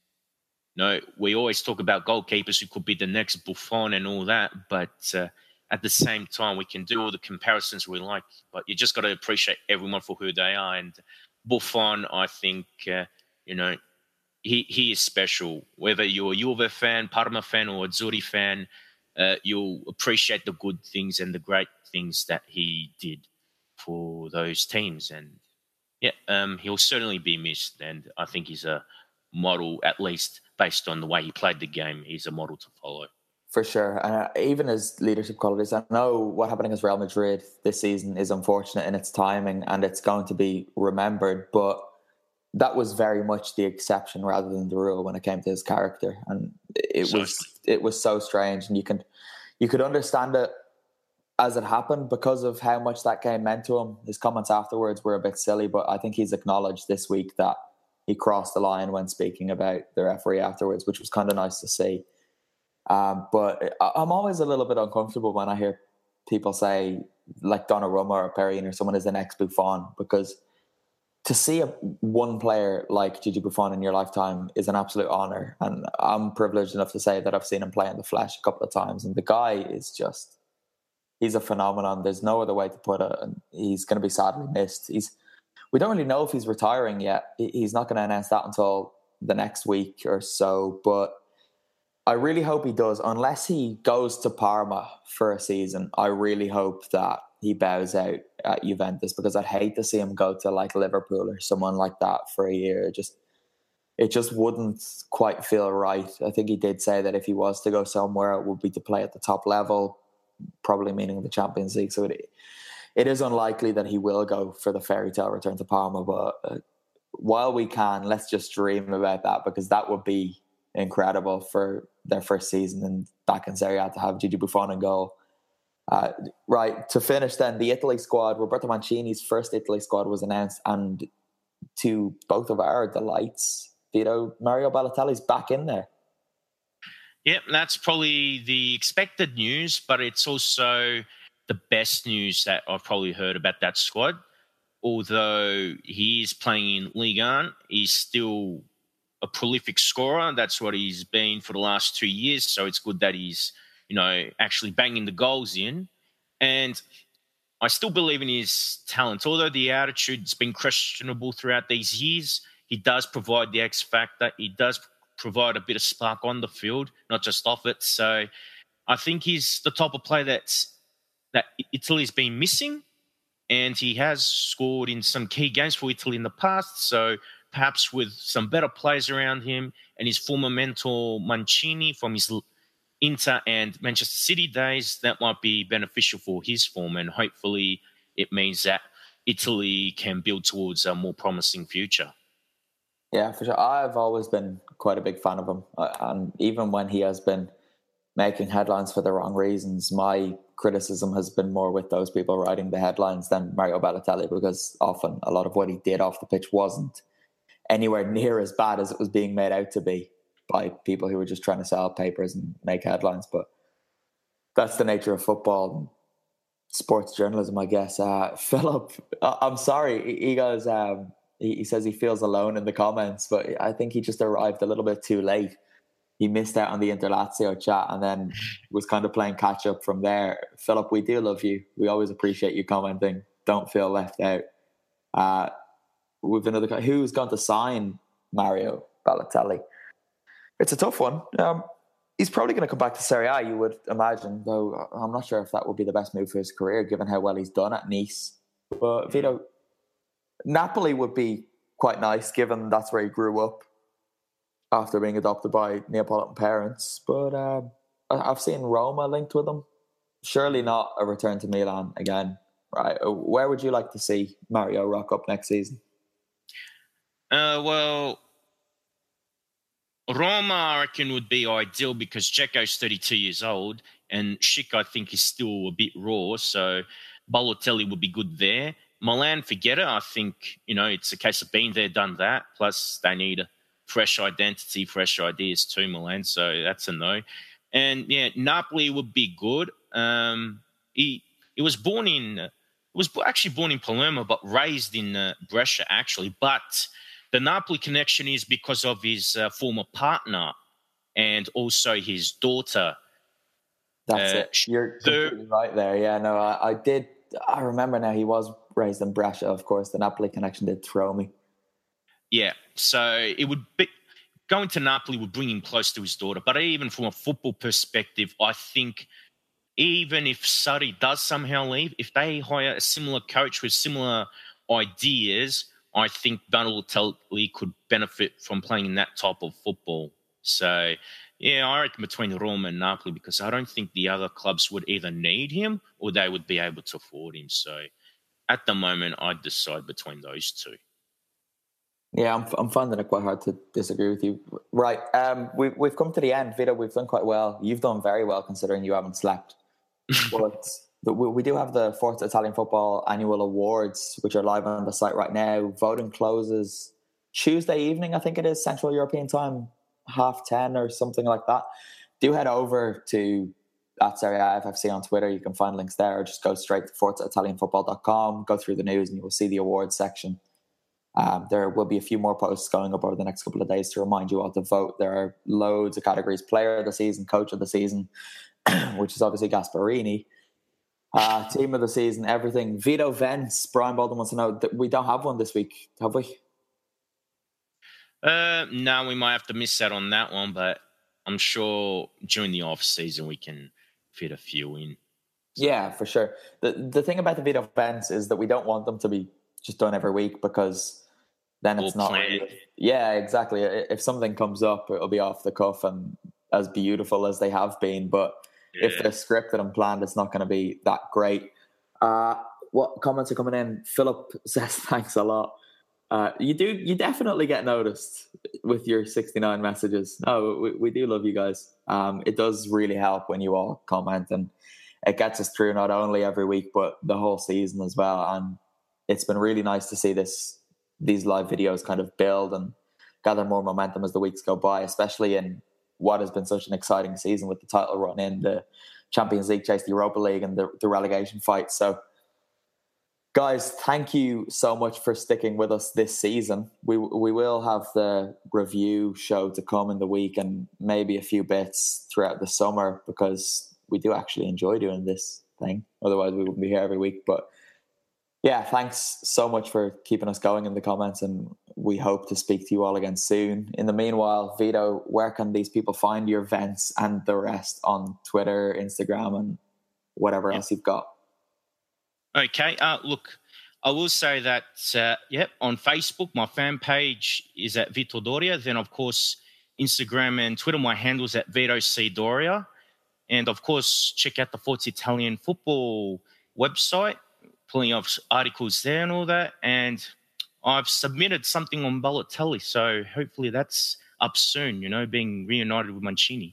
you know, we always talk about goalkeepers who could be the next Buffon and all that, but... Uh, At the same time, we can do all the comparisons we like, but you just got to appreciate everyone for who they are. And Buffon, I think, uh, you know, he he is special. Whether you're a Juve fan, Parma fan, or Azzurri fan, uh, you'll appreciate the good things and the great things that he did for those teams. And yeah, um, he'll certainly be missed. And I think he's a model, at least based on the way he played the game. He's a model to follow. For sure. And uh, even his leadership qualities, I know what happened against Real Madrid this season is unfortunate in its timing and it's going to be remembered, but that was very much the exception rather than the rule when it came to his character. And it so was it was so strange, and you can you could understand it as it happened because of how much that game meant to him. His comments afterwards were a bit silly, but I think he's acknowledged this week that he crossed the line when speaking about the referee afterwards, which was kind of nice to see. Um, but I'm always a little bit uncomfortable when I hear people say, like Donnarumma or Perin or someone is the next Buffon, because to see a, one player like Gigi Buffon in your lifetime is an absolute honour. And I'm privileged enough to say that I've seen him play in the flesh a couple of times. And the guy is just, he's a phenomenon. There's no other way to put it. And he's going to be sadly missed. He's, we don't really know if he's retiring yet. He's not going to announce that until the next week or so. But I really hope he does, unless he goes to Parma for a season. I really hope that he bows out at Juventus, because I'd hate to see him go to like Liverpool or someone like that for a year. It just, it just wouldn't quite feel right. I think he did say that if he was to go somewhere, it would be to play at the top level, probably meaning the Champions League. So it, it is unlikely that he will go for the fairy tale return to Parma. But uh, while we can, let's just dream about that, because that would be incredible for their first season and back in Serie A to have Gigi Buffon in goal. Uh, right, to finish then, the Italy squad, Roberto Mancini's first Italy squad was announced, and to both of our delights, Vito, Mario Balotelli's back in there. Yep, that's probably the expected news, but it's also the best news that I've probably heard about that squad. Although he is playing in Ligue one, he's still a prolific scorer. That's what he's been for the last two years. So it's good that he's, you know, actually banging the goals in. And I still believe in his talent. Although the attitude's been questionable throughout these years, he does provide the X factor. He does provide a bit of spark on the field, not just off it. So I think he's the type of player that's, that Italy's been missing. And he has scored in some key games for Italy in the past. So perhaps with some better players around him and his former mentor Mancini from his Inter and Manchester City days, that might be beneficial for his form. And hopefully it means that Italy can build towards a more promising future. Yeah, for sure. I've always been quite a big fan of him. And even when he has been making headlines for the wrong reasons, my criticism has been more with those people writing the headlines than Mario Balotelli, because often a lot of what he did off the pitch wasn't anywhere near as bad as it was being made out to be by people who were just trying to sell papers and make headlines. But that's the nature of football, sports journalism, I guess. Uh, Philip, I'm sorry, he goes, um, he, he says he feels alone in the comments, but I think he just arrived a little bit too late. He missed out on the Interlazio chat and then was kind of playing catch up from there. Philip, we do love you. We always appreciate you commenting. Don't feel left out. Uh, we've another who's going to sign Mario Balotelli. It's a tough one. Um, he's probably going to come back to Serie A, you would imagine, though I'm not sure if that would be the best move for his career, given how well he's done at Nice. But Vito, Napoli would be quite nice, given that's where he grew up after being adopted by Neapolitan parents. But um, I've seen Roma linked with him. Surely not a return to Milan again, right? Where would you like to see Mario rock up next season? Uh, well, Roma, I reckon, would be ideal because Dzeko's thirty-two years old and Schick, I think, is still a bit raw. So Balotelli would be good there. Milan, forget it. I think, you know, it's a case of being there, done that. Plus, they need a fresh identity, fresh ideas too, Milan. So that's a no. And, yeah, Napoli would be good. Um, he he was born in... was actually born in Palermo, but raised in uh, Brescia, actually. But the Napoli connection is because of his uh, former partner and also his daughter. That's uh, it. You're completely right there. Yeah, no, I, I did. I remember now he was raised in Brescia, of course. The Napoli connection did throw me. Yeah, so it would be... Going to Napoli would bring him close to his daughter. But even from a football perspective, I think... Even if Sarri does somehow leave, if they hire a similar coach with similar ideas, I think Balotelli could benefit from playing in that type of football. So, yeah, I reckon between Roma and Napoli, because I don't think the other clubs would either need him or they would be able to afford him. So, at the moment, I'd decide between those two. Yeah, I'm I'm finding it quite hard to disagree with you. Right, um, we, we've come to the end. Vito, we've done quite well. You've done very well considering you haven't slept. But we do have the Forza Italian Football Annual Awards, which are live on the site right now. Voting closes Tuesday evening, I think it is, Central European time, half ten or something like that. Do head over to at Serie A F F C on Twitter. You can find links there, or just go straight to forza italian football dot com, go through the news, and you will see the awards section. Um, there will be a few more posts going up over the next couple of days to remind you all to vote. There are loads of categories: player of the season, coach of the season, which is obviously Gasparini, uh, team of the season, everything. Vito Vence, Brian Bolden wants to know that we don't have one this week, have we? Uh, no, we might have to miss out on that one, but I'm sure during the off season we can fit a few in. Yeah, for sure. The the thing about the Vito Vence is that we don't want them to be just done every week, because then it's not really, yeah, exactly. If something comes up, it'll be off the cuff and as beautiful as they have been. But yeah, if they're scripted and planned, it's not going to be that great. Uh, what comments are coming in? Philip says thanks a lot. Uh, you do, you definitely get noticed with your sixty-nine messages. No, we, we do love you guys. Um, it does really help when you all comment, and it gets us through not only every week but the whole season as well. And it's been really nice to see this these live videos kind of build and gather more momentum as the weeks go by, especially in what has been such an exciting season with the title run in. The Champions League chase, the Europa League, and the, the relegation fight. So, guys, thank you so much for sticking with us this season. We we will have the review show to come in the week and maybe a few bits throughout the summer because we do actually enjoy doing this thing. Otherwise, we wouldn't be here every week. But yeah, thanks so much for keeping us going in the comments, and we hope to speak to you all again soon. In the meanwhile, Vito, where can these people find your events and the rest on Twitter, Instagram, and whatever yeah. else you've got? Okay, uh, look, I will say that, uh, yep, on Facebook, my fan page is at Vito Doria. Then, of course, Instagram and Twitter, my handle is at Vito C. Doria. And, of course, check out the Forza Italian Football website. Plenty of articles there and all that. And I've submitted something on Balotelli, so hopefully that's up soon, you know, being reunited with Mancini.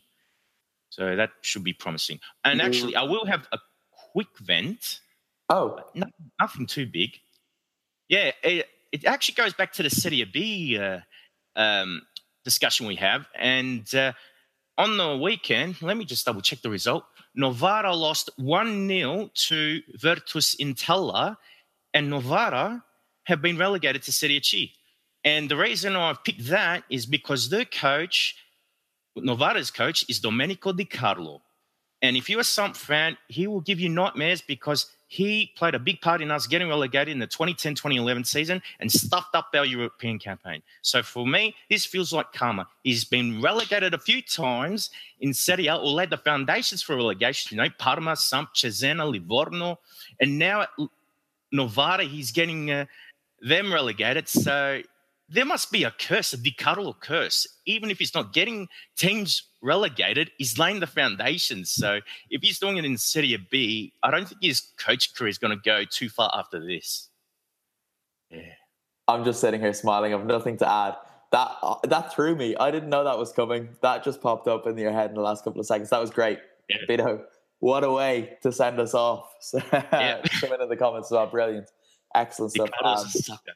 So that should be promising. And actually, I will have a quick vent. Oh. No, nothing too big. Yeah, it, it actually goes back to the Serie B uh, um, discussion we have. And uh, on the weekend, let me just double-check the result. Novara lost one nil to Virtus Entella, and Novara have been relegated to Serie C. And the reason I've picked that is because their coach, Novara's coach, is Domenico Di Carlo. And if you're a Samp fan, he will give you nightmares because he played a big part in us getting relegated in the twenty ten twenty eleven season and stuffed up our European campaign. So for me, this feels like karma. He's been relegated a few times in Serie A or laid the foundations for relegation. You know, Parma, Samp, Cesena, Livorno. And now at Novara, he's getting uh, them relegated. So there must be a curse, a Di Carlo curse. Even if he's not getting teams relegated, he's laying the foundations. So if he's doing it in Serie B, I don't think his coach career is going to go too far after this. Yeah. I'm just sitting here smiling. I've nothing to add. That uh, that threw me. I didn't know that was coming. That just popped up in your head in the last couple of seconds. That was great. Yeah. Vito, what a way to send us off. So, yeah. Come in in the comments as well. Brilliant. Excellent Di stuff. Carlo's a sucker.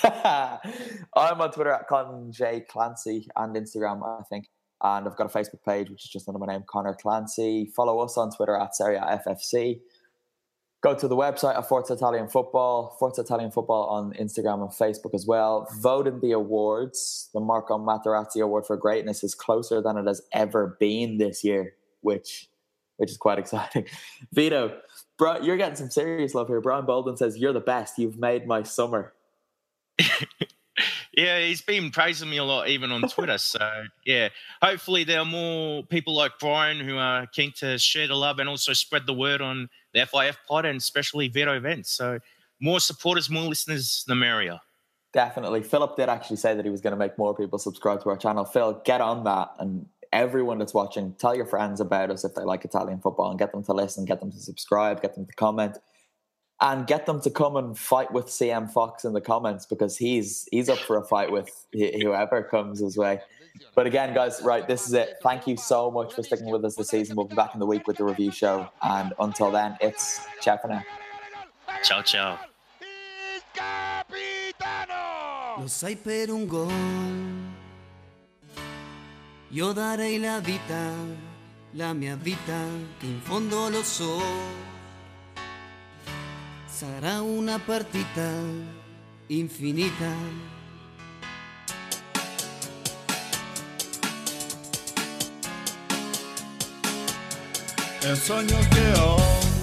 I'm on Twitter at Con J Clancy and Instagram, I think. And I've got a Facebook page, which is just under my name, Connor Clancy. Follow us on Twitter at Serie A F F C. Go to the website at Forza Italian Football, Forza Italian Football on Instagram and Facebook as well. Vote in the awards. The Marco Materazzi Award for Greatness is closer than it has ever been this year, which which is quite exciting. Vito, bro, you're getting some serious love here. Brian Bolden says, "You're the best. You've made my summer." Yeah, he's been praising me a lot, even on Twitter. So, yeah, hopefully there are more people like Brian who are keen to share the love and also spread the word on the F I F pod and especially Vito events. So, more supporters, more listeners, the merrier. Definitely. Philip did actually say that he was going to make more people subscribe to our channel. Phil, get on that. And everyone that's watching, tell your friends about us if they like Italian football and get them to listen, get them to subscribe, get them to comment. And get them to come and fight with C M Fox in the comments because he's he's up for a fight with whoever comes his way. But again, guys, right, this is it. Thank you so much for sticking with us this season. We'll be back in the week with the review show. And until then, it's ciao for now. Ciao, ciao. Lo sai per un gol. Io darei la vita, la mia vita, che in fondo lo so. Sarà una partita infinita. È un sogno che ho,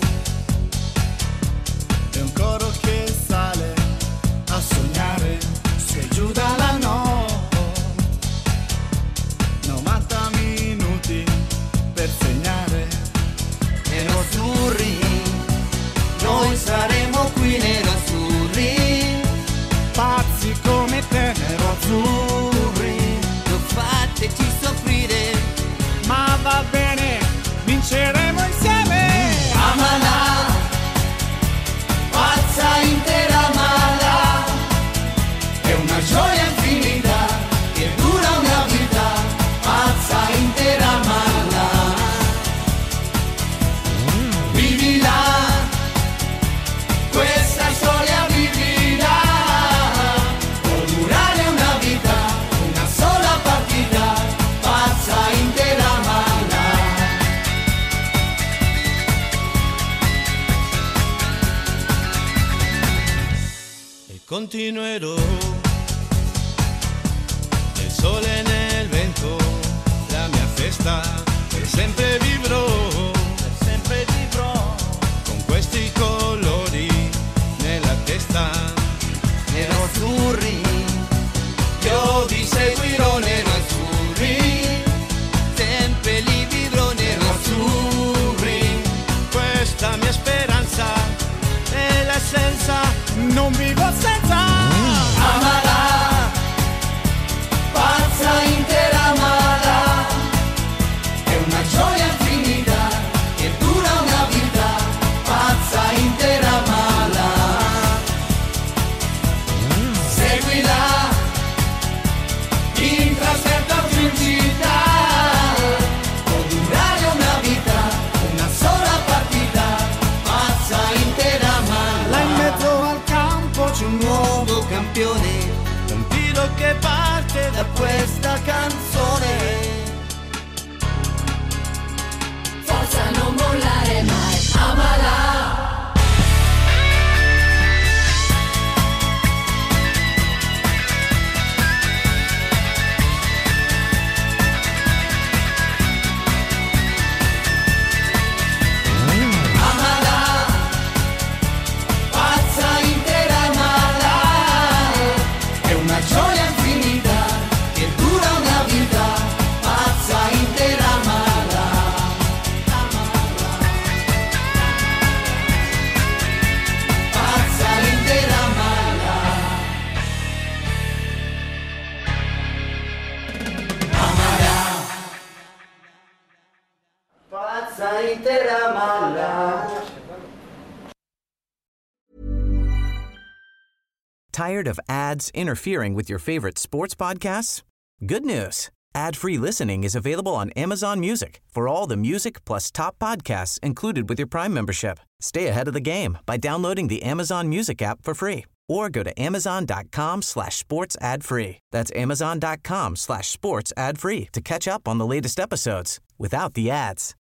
è un coro che sale a sognare, se giù dalla notte, novanta minuti per segnare. Nerazzurri, noi saremo qui nerazzurri, Pazzi come te, nerazzurri, non fateci soffrire, ma va bene, vinceremo insieme. Ama continuerò. Il sole nel vento, la mia festa, per sempre vivrò, per sempre vivrò, con questi colori nella testa, nero-azzurri, io vi seguirò nero-azzurri, sempre li vivrò nero-azzurri, questa mia speranza è l'essenza, non vivo senza. Amala, pazza intera amala, è una gioia infinita che dura una vita, pazza intera amala. Seguila, in trasferta o in città, può durare una vita, una sola partita, pazza intera amala. Là in mezzo al campo c'è un nuovo campione, un tiro che parte da questa canzone. Forza non mollare mai, amala. Amala, pazza intera amala, è una gioia infinita che dura una vita, pazza intera amala. Pazza intera amala. Amala, pazza intera amala. Tired of ads interfering with your favorite sports podcasts? Good news. Ad-free listening is available on Amazon Music for all the music plus top podcasts included with your Prime membership. Stay ahead of the game by downloading the Amazon Music app for free or go to amazon.com slash sports ad free. That's amazon.com slash sports ad free to catch up on the latest episodes without the ads.